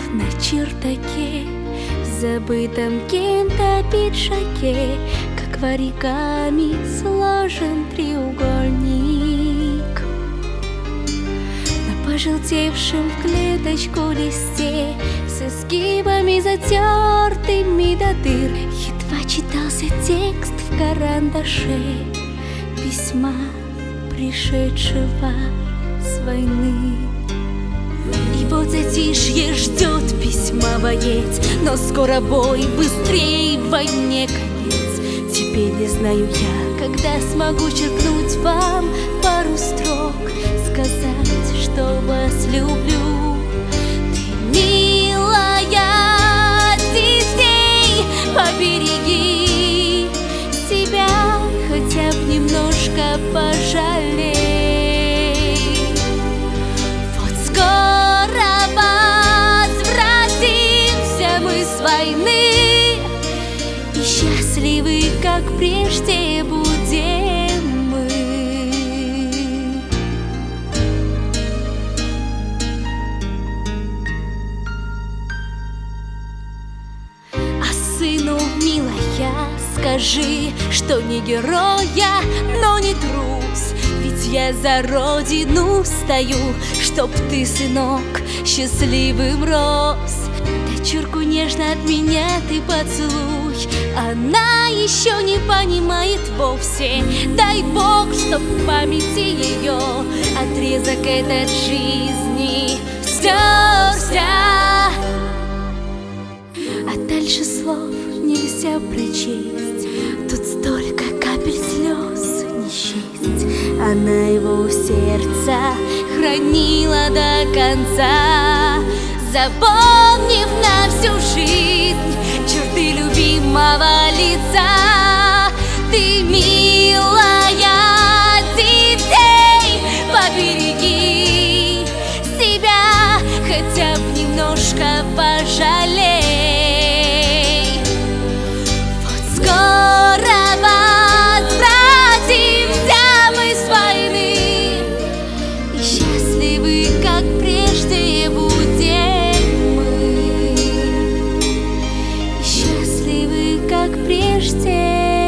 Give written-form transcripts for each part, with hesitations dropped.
на чердаке, в забытом кем-то пиджаке, как в оригами сложен треугольник. На пожелтевшем в клеточку листе с изгибами затертыми до дыр едва читался текст в карандаше письма, пришедшего с войны. И вот затишье ждет письма боец, но скоро бой, быстрей в войне конец. Теперь не знаю я, когда смогу черкнуть вам пару строк, сказать, что вас люблю. Ты, милая, детей побереги себя, хотя бы немножко пожалей. Вот скоро возвратимся мы с войны, и счастливы, как прежде, будем мы. А сыну, милая, скажи, что не героя, но не трус, ведь я за родину стою, чтоб ты, сынок, счастливым рос. Дочурку нежно от меня ты поцелуй, она еще не понимает вовсе. Дай Бог, чтоб в памяти ее отрезок этот жизни стерся. А дальше слов нельзя прочесть, тут столько капель слез не счесть. Она его у сердца хранила до конца, запомнив на всю жизнь черты любимого лица. Ты, милая, детей побереги себя, хотя бы немножко пожалей. Вот скоро возвратимся мы с войны, и счастливы, как прежде, будем мы. И счастливы, как прежде,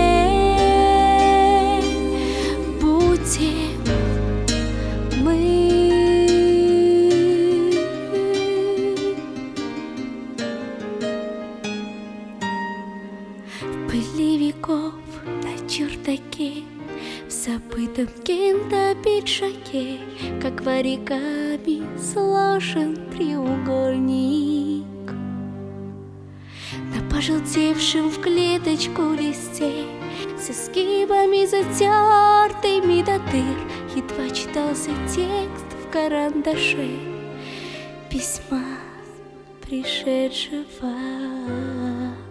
будем мы. В пыли веков на чердаке, в забытом кем-то пиджаке, как в оригами сложен треугольник. На пожелтевшем в клеточку листе с изгибами затертыми до дыр едва читался текст в карандаше письма, пришедшего